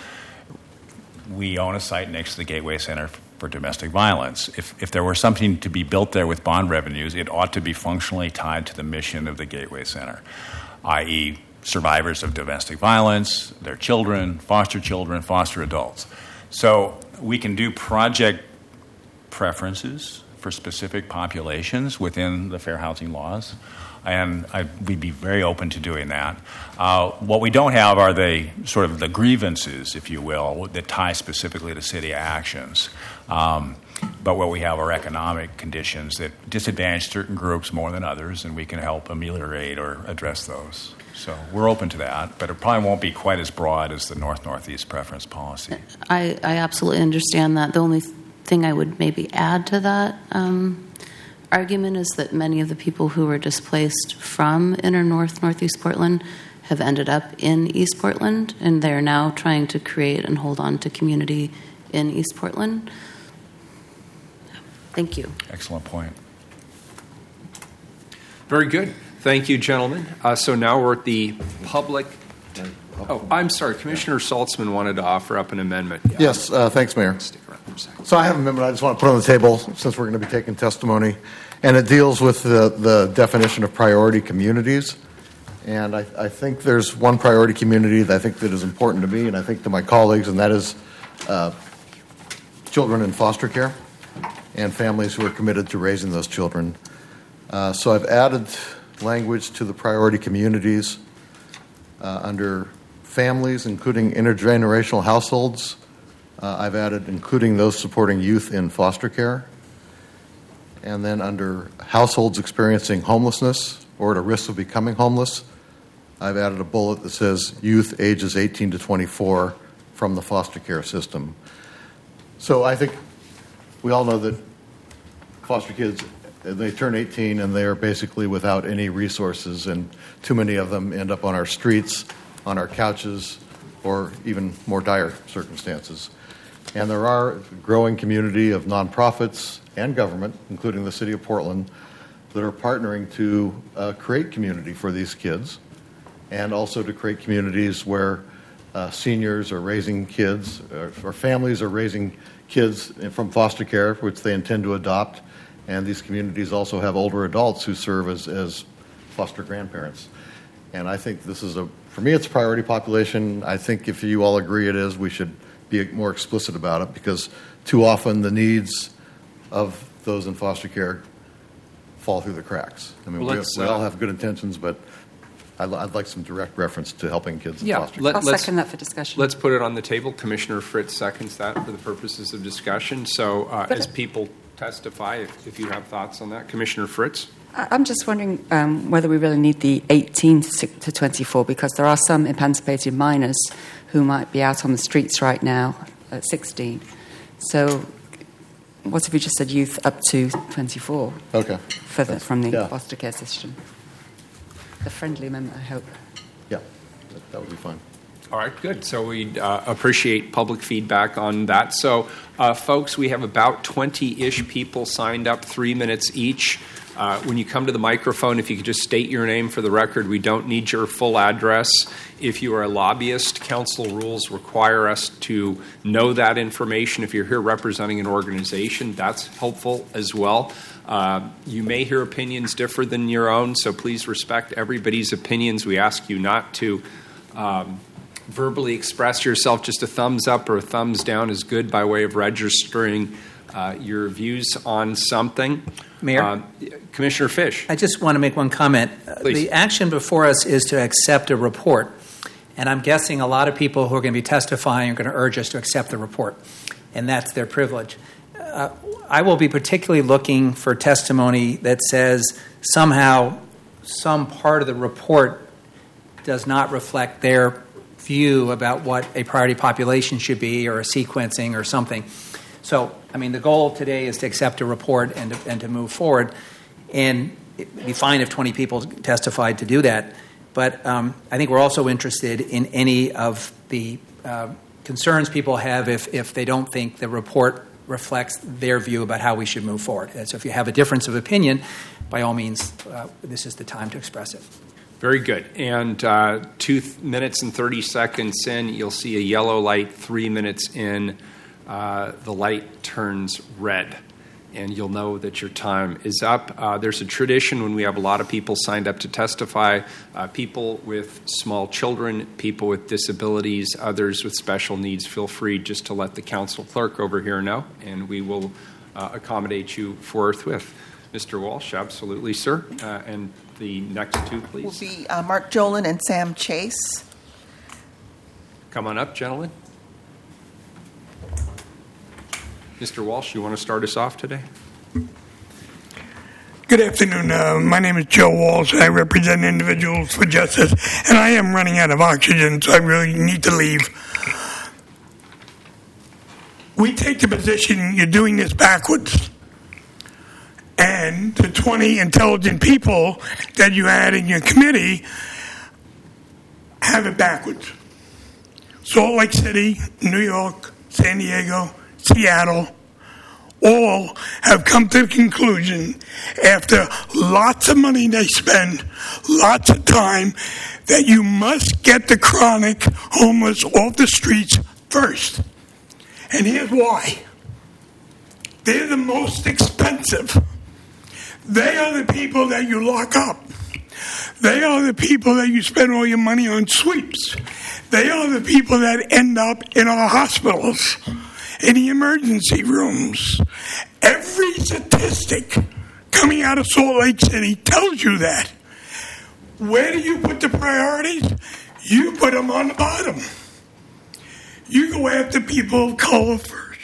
we own a site next to the Gateway Center for Domestic Violence. If there were something to be built there with bond revenues, it ought to be functionally tied to the mission of the Gateway Center, i.e. survivors of domestic violence, their children, foster adults. So we can do project preferences for specific populations within the fair housing laws, and we'd be very open to doing that. What we don't have are the grievances, if you will, that tie specifically to city actions. But what we have are economic conditions that disadvantage certain groups more than others, and we can help ameliorate or address those. So we're open to that, but it probably won't be quite as broad as the North-Northeast preference policy. I absolutely understand that. The only thing I would maybe add to that argument is that many of the people who were displaced from inner Northeast Portland have ended up in East Portland, and they're now trying to create and hold on to community in East Portland. Thank you. Excellent point. Very good. Thank you, gentlemen. So now we're at the public. Oh, I'm sorry. Commissioner Saltzman wanted to offer up an amendment. Yes, thanks, Mayor. So I have an amendment I just want to put on the table since we're going to be taking testimony, and it deals with the definition of priority communities. And I think there's one priority community that I think that is important to me and I think to my colleagues, and that is children in foster care and families who are committed to raising those children. So I've added language to the priority communities under families, including intergenerational households. I've added including those supporting youth in foster care. And then under households experiencing homelessness or at a risk of becoming homeless, I've added a bullet that says youth ages 18 to 24 from the foster care system. So I think we all know that foster kids, they turn 18 and they are basically without any resources, and too many of them end up on our streets, on our couches, or even more dire circumstances. And there are a growing community of nonprofits and government, including the City of Portland, that are partnering to create community for these kids, and also to create communities where seniors are raising kids, or families are raising kids from foster care, which they intend to adopt. And these communities also have older adults who serve as foster grandparents. And I think this is for me, it's a priority population. I think if you all agree it is, we should be more explicit about it, because too often the needs of those in foster care fall through the cracks. I mean, we all have good intentions, but I'd like some direct reference to helping kids in foster care. I'll second that for discussion. Let's put it on the table. Commissioner Fritz seconds that for the purposes of discussion. So as people testify, if you have thoughts on that. Commissioner Fritz? I'm just wondering whether we really need the 18 to 24, because there are some emancipated minors who might be out on the streets right now at 16. So what if we just said youth up to 24? Okay. From the foster care system. A friendly amendment, I hope. Yeah, that would be fine. All right, good. So we appreciate public feedback on that. So, folks, we have about 20-ish people signed up, 3 minutes each. When you come to the microphone, if you could just state your name for the record. We don't need your full address. If you are a lobbyist, council rules require us to know that information. If you're here representing an organization, that's helpful as well. You may hear opinions differ than your own, so please respect everybody's opinions. We ask you not to verbally express yourself. Just a thumbs up or a thumbs down is good by way of registering your views on something. Mayor? Commissioner Fish. I just want to make one comment. The action before us is to accept a report, and I'm guessing a lot of people who are going to be testifying are going to urge us to accept the report, and that's their privilege. I will be particularly looking for testimony that says somehow some part of the report does not reflect their view about what a priority population should be, or a sequencing or something. So, I mean, the goal today is to accept a report and to move forward. And it would be fine if 20 people testified to do that. But I think we're also interested in any of the concerns people have if they don't think the report reflects their view about how we should move forward. And so if you have a difference of opinion, by all means, this is the time to express it. Very good. And 2 minutes and 30 seconds in, you'll see a yellow light. 3 minutes in, the light turns red, and you'll know that your time is up. There's a tradition when we have a lot of people signed up to testify, people with small children, people with disabilities, others with special needs. Feel free just to let the council clerk over here know, and we will accommodate you forthwith. Mr. Walsh, absolutely, sir. And the next two, please. Will be Mark Jolin and Sam Chase. Come on up, gentlemen. Mr. Walsh, you want to start us off today? Good afternoon. My name is Joe Walsh. I represent Individuals for Justice, and I am running out of oxygen, so I really need to leave. We take the position you're doing this backwards. And the 20 intelligent people that you had in your committee have it backwards. Salt Lake City, New York, San Diego, Seattle, all have come to the conclusion, after lots of money they spend, lots of time, that you must get the chronic homeless off the streets first. And here's why. They're the most expensive. They are the people that you lock up. They are the people that you spend all your money on sweeps. They are the people that end up in our hospitals, in the emergency rooms. Every statistic coming out of Salt Lake City tells you that. Where do you put the priorities? You put them on the bottom. You go after people of color first.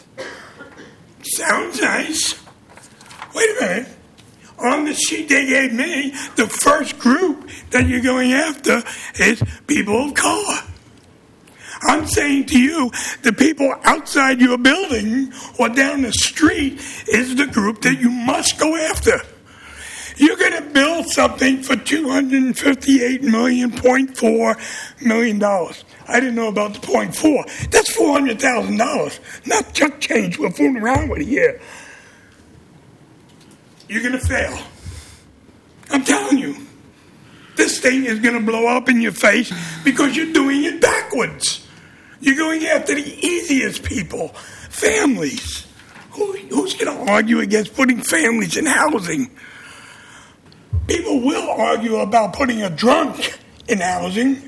Sounds nice. Wait a minute. On the sheet they gave me, the first group that you're going after is people of color. I'm saying to you, the people outside your building or down the street is the group that you must go after. You're going to build something for $258.4 million. I didn't know about the 0.4. That's $400,000. Not chuck change we're fooling around with here. You're going to fail. I'm telling you. This thing is going to blow up in your face because you're doing it backwards. You're going after the easiest people, families. Who's going to argue against putting families in housing? People will argue about putting a drunk in housing.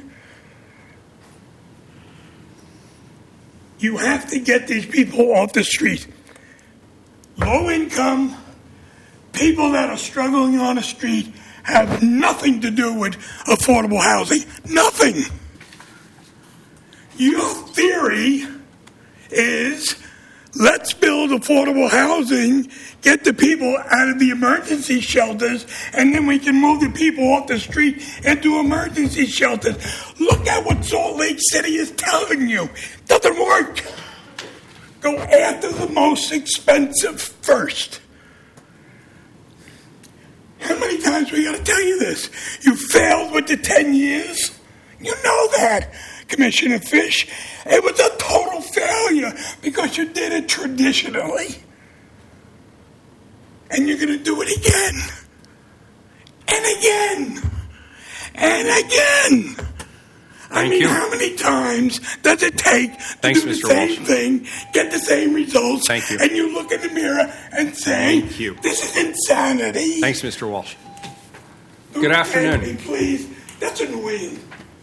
You have to get these people off the street. Low income, people that are struggling on the street have nothing to do with affordable housing. Nothing. Your theory is let's build affordable housing, get the people out of the emergency shelters, and then we can move the people off the street into emergency shelters. Look at what Salt Lake City is telling you. Doesn't work. Go after the most expensive first. How many times we got to tell you this? You failed with the 10 years. You know that, Commissioner Fish. It was a total failure because you did it traditionally. And you're going to do it again. And again. And again. Thank you. How many times does it take to do the same thing, get the same results, Thank you. and you look in the mirror and say, Thank you. this is insanity? Thanks, Mr. Walsh. Don't Good afternoon. Me, please. That's annoying.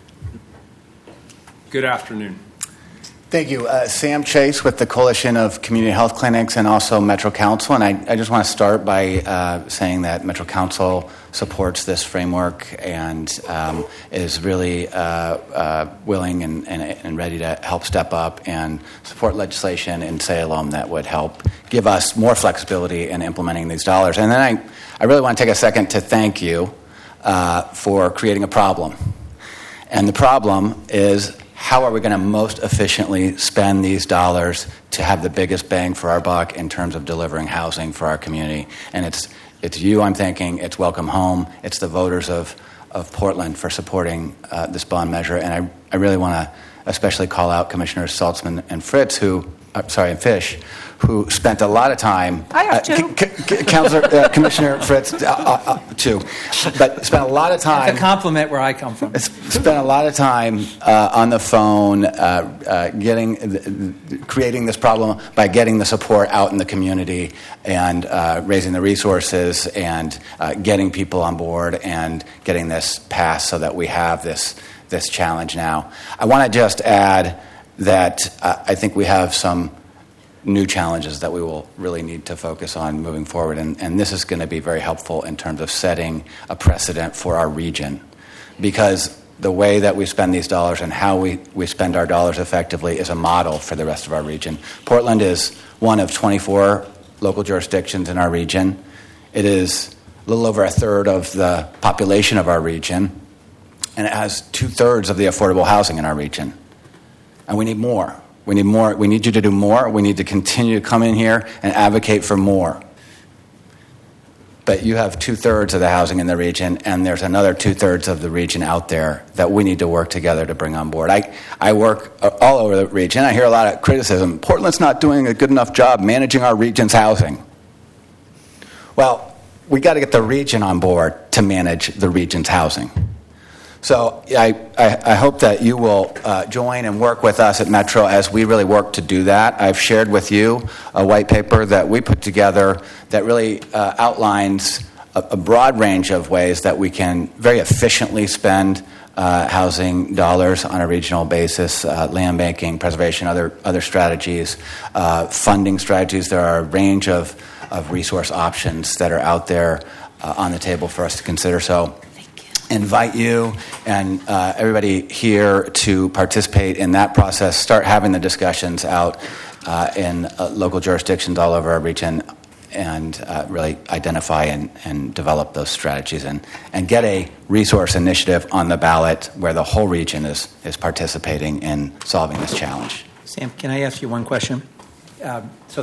Good afternoon. Thank you. Sam Chase with the Coalition of Community Health Clinics and also Metro Council. And I just want to start by saying that Metro Council supports this framework and is really willing and ready to help step up and support legislation in Salem that would help give us more flexibility in implementing these dollars. And then I really want to take a second to thank you for creating a problem. And the problem is, how are we going to most efficiently spend these dollars to have the biggest bang for our buck in terms of delivering housing for our community? And it's you, I'm thinking, it's Welcome Home, it's the voters of Portland for supporting this bond measure. And I really want to especially call out Commissioners Saltzman and Fish, who spent a lot of time. I have two. Commissioner Fritz, too. But spent a lot of time. That's a compliment where I come from. Spent a lot of time on the phone creating this problem by getting the support out in the community and raising the resources and getting people on board and getting this passed so that we have this challenge now. I want to just add that I think we have some new challenges that we will really need to focus on moving forward. And this is going to be very helpful in terms of setting a precedent for our region. Because the way that we spend these dollars and how we spend our dollars effectively is a model for the rest of our region. Portland is one of 24 local jurisdictions in our region. It is a little over a third of the population of our region. And it has 2/3 of the affordable housing in our region. And we need more. We need more. We need you to do more. We need to continue to come in here and advocate for more. But you have 2/3 of the housing in the region, and there's another 2/3 of the region out there that we need to work together to bring on board. I work all over the region. I hear a lot of criticism. Portland's not doing a good enough job managing our region's housing. Well, we got to get the region on board to manage the region's housing. So I hope that you will join and work with us at Metro as we really work to do that. I've shared with you a white paper that we put together that really outlines a broad range of ways that we can very efficiently spend housing dollars on a regional basis, land banking, preservation, other strategies, funding strategies. There are a range of resource options that are out there on the table for us to consider. So invite you and everybody here to participate in that process. Start having the discussions out in local jurisdictions all over our region. really identify and develop those strategies and get a resource initiative on the ballot where the whole region is participating in solving this challenge. Sam, can I ask you one question? So